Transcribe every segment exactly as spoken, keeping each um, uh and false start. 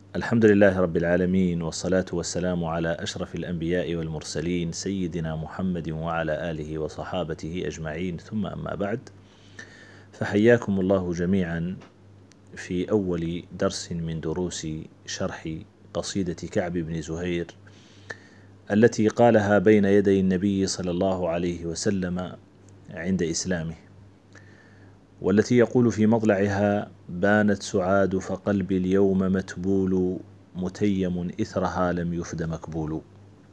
الحمد لله رب العالمين، والصلاة والسلام على أشرف الأنبياء والمرسلين سيدنا محمد وعلى آله وصحابته أجمعين، ثم أما بعد، فحياكم الله جميعا في أول درس من دروس شرح قصيدة كعب بن زهير التي قالها بين يدي النبي صلى الله عليه وسلم عند إسلامه، والتي يقول في مضلعها: بانت سعاد فقلبي اليوم متبول، متيم إثرها لم يفد مكبول.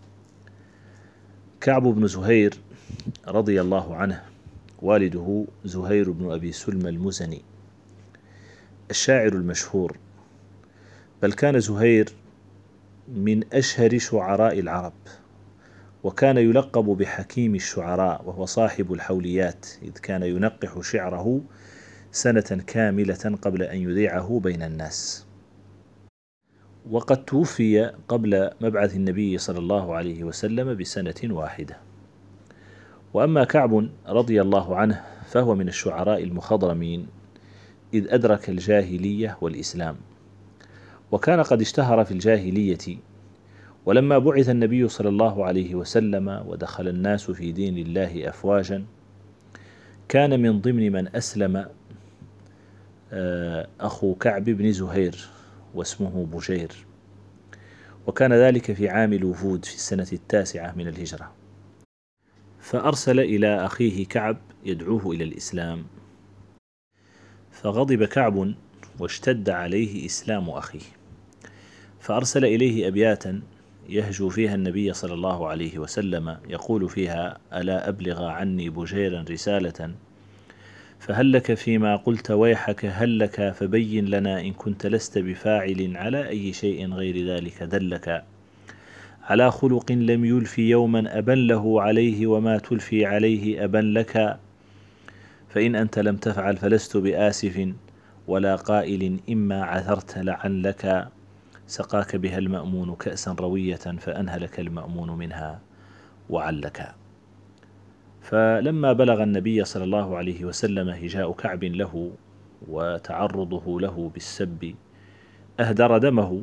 كعب بن زهير رضي الله عنه والده زهير بن أبي سلمى المزني الشاعر المشهور، بل كان زهير من أشهر شعراء العرب، وكان يلقب بحكيم الشعراء، وهو صاحب الحوليات، إذ كان ينقح شعره سنة كاملة قبل أن يذيعه بين الناس. وقد توفي قبل مبعث النبي صلى الله عليه وسلم بسنة واحدة. وأما كعب رضي الله عنه فهو من الشعراء المخضرمين، إذ أدرك الجاهلية والإسلام، وكان قد اشتهر في الجاهلية، ولما بعث النبي صلى الله عليه وسلم ودخل الناس في دين الله أفواجا، كان من ضمن من أسلم أخو كعب بن زهير واسمه بجير، وكان ذلك في عام الوفود في السنة التاسعة من الهجرة، فأرسل إلى أخيه كعب يدعوه إلى الإسلام، فغضب كعب واشتد عليه إسلام أخيه، فأرسل إليه أبياتا يهجو فيها النبي صلى الله عليه وسلم، يقول فيها: ألا أبلغ عني بجيرا رسالة، فهل لك فيما قلت ويحك هل لك، فبين لنا إن كنت لست بفاعل على أي شيء غير ذلك دلك، على خلق لم يلفي يوما أبا له عليه، وما تلفي عليه أبا لك، فإن أنت لم تفعل فلست بآسف، ولا قائل إما عثرت لعلك، سقاك بها المأمون كأسا روية، فأنهلك المأمون منها وعلك. فلما بلغ النبي صلى الله عليه وسلم هجاء كعب له وتعرضه له بالسب أهدر دمه،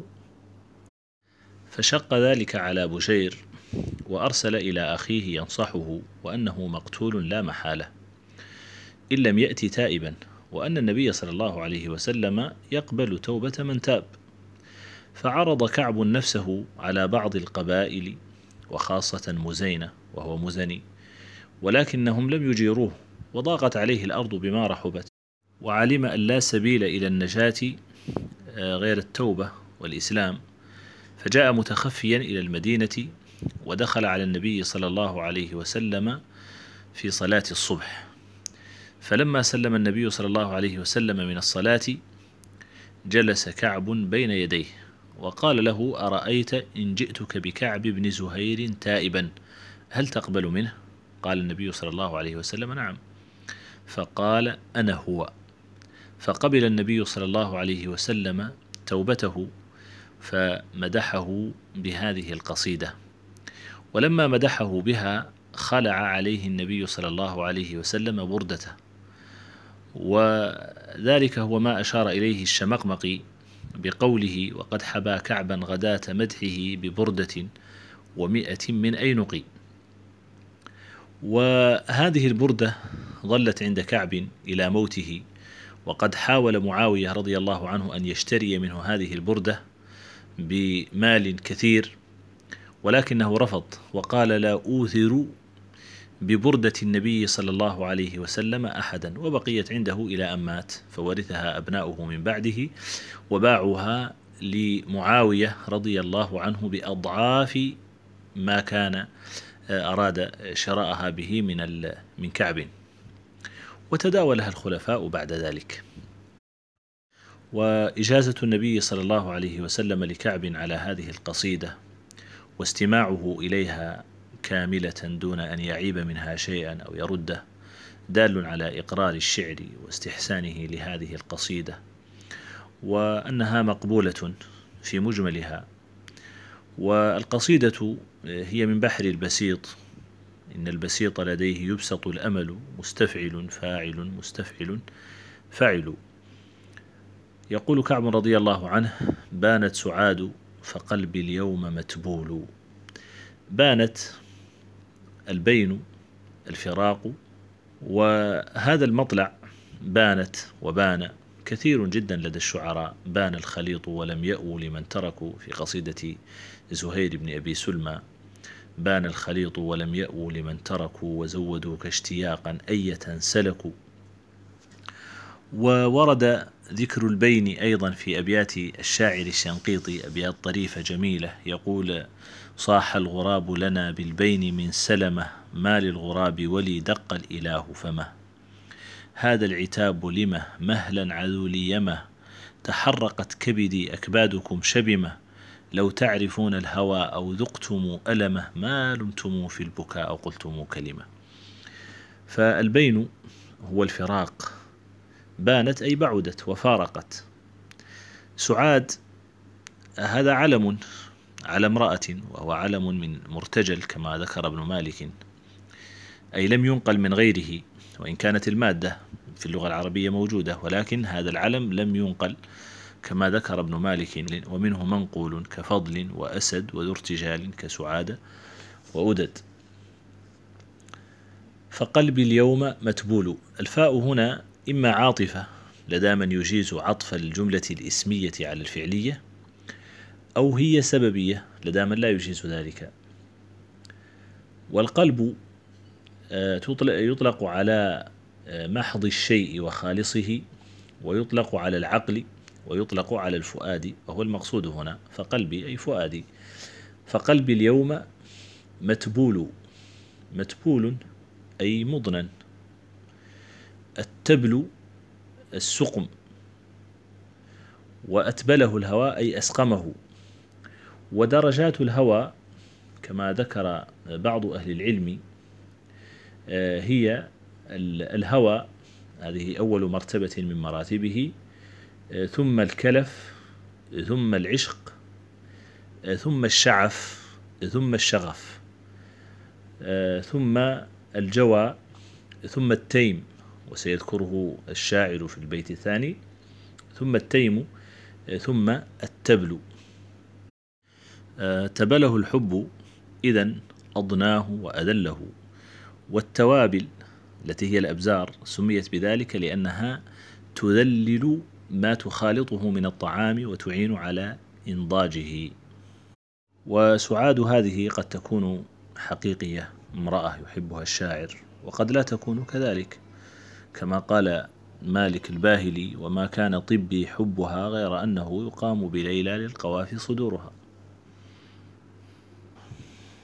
فشق ذلك على بجير، وأرسل إلى أخيه ينصحه وأنه مقتول لا محالة إن لم يأتي تائبا، وأن النبي صلى الله عليه وسلم يقبل توبة من تاب. فعرض كعب نفسه على بعض القبائل، وخاصة مزينة وهو مزني، ولكنهم لم يجيروه، وضاقت عليه الأرض بما رحبت، وعلم أن لا سبيل إلى النجاة غير التوبة والإسلام، فجاء متخفيا إلى المدينة، ودخل على النبي صلى الله عليه وسلم في صلاة الصبح، فلما سلم النبي صلى الله عليه وسلم من الصلاة جلس كعب بين يديه، وقال له: أرأيت إن جئتك بكعب بن زهير تائبا هل تقبل منه؟ قال النبي صلى الله عليه وسلم: نعم. فقال: أنا هو. فقبل النبي صلى الله عليه وسلم توبته، فمدحه بهذه القصيدة، ولما مدحه بها خلع عليه النبي صلى الله عليه وسلم بردته، وذلك هو ما أشار إليه الشمقمقي بقوله: وقد حبى كعبا غداة مدحه ببردة ومئة من أينق. وهذه البردة ظلت عند كعب إلى موته، وقد حاول معاوية رضي الله عنه أن يشتري منه هذه البردة بمال كثير، ولكنه رفض وقال: لا أوثر ببردة النبي صلى الله عليه وسلم أحدا، وبقيت عنده إلى أن مات، فورثها أبناؤه من بعده، وباعوها لمعاوية رضي الله عنه بأضعاف ما كان أراد شراءها به من من كعب، وتداولها الخلفاء بعد ذلك. وإجازة النبي صلى الله عليه وسلم لكعب على هذه القصيدة واستماعه إليها كاملة دون أن يعيب منها شيئا أو يرده دال على إقرار الشعر واستحسانه لهذه القصيدة، وأنها مقبولة في مجملها. والقصيدة هي من بحر البسيط: إن البسيط لديه يبسط الأمل، مستفعل فاعل مستفعل فعل. يقول كعب رضي الله عنه: بانت سعاد فقلبي اليوم متبول. بانت، البين الفراق، وهذا المطلع بانت وبان كثير جدا لدى الشعراء. بان الخليط ولم يأو لمن تركوا، في قصيدة زهير بن أبي سلمى: بان الخليط ولم يأو لمن تركوا وزودوك اشتياقا أية سلكوا. وورد ذكر البين أيضا في أبيات الشاعر الشنقيطي، أبيات طريفة جميلة، يقول: صاح الغراب لنا بالبين من سلمة، ما للغراب ولي دق الإله فمه. هذا العتاب لمه مهلا عذولي يمه، تحرقت كبدي أكبادكم شبمة، لو تعرفون الهوى أو ذقتم ألمه، ما لمتم في البكاء أو قلتم كلمة. فالبين هو الفراق، بانت أي بعدت وفارقت. سعاد هذا علم على امرأة، وهو علم من مرتجل كما ذكر ابن مالك، أي لم ينقل من غيره، وإن كانت المادة في اللغة العربية موجودة، ولكن هذا العلم لم ينقل كما ذكر ابن مالك. ومنه منقول كفضل وأسد وذو ارتجال كسعادة وأدد. فقلبي اليوم متبول، الفاء هنا إما عاطفة لدى من يجيز عطف الجملة الإسمية على الفعلية، أو هي سببية لدى من لا يجيز ذلك. والقلب يطلق على محض الشيء وخالصه، ويطلق على العقل، ويطلق على الفؤاد، وهو المقصود هنا. فقلبي أي فؤادي. فقلبي اليوم متبول، متبول أي مضنن. التبل السقم، وأتبله الهواء أي أسقمه. ودرجات الهوى كما ذكر بعض أهل العلم هي الهوى، هذه أول مرتبة من مراتبه، ثم الكلف، ثم العشق، ثم الشعف، ثم الشغف، ثم الجوى، ثم التيم، وسيذكره الشاعر في البيت الثاني، ثم التيم، ثم التبل. تبله الحب إذن أضناه وأذله. والتوابل التي هي الأبزار سميت بذلك لأنها تذلل ما تخالطه من الطعام وتعين على إنضاجه. وسعاد هذه قد تكون حقيقية، امرأة يحبها الشاعر، وقد لا تكون كذلك، كما قال مالك الباهلي: وما كان طبي حبها غير أنه يقام بليلى للقوافي صدورها.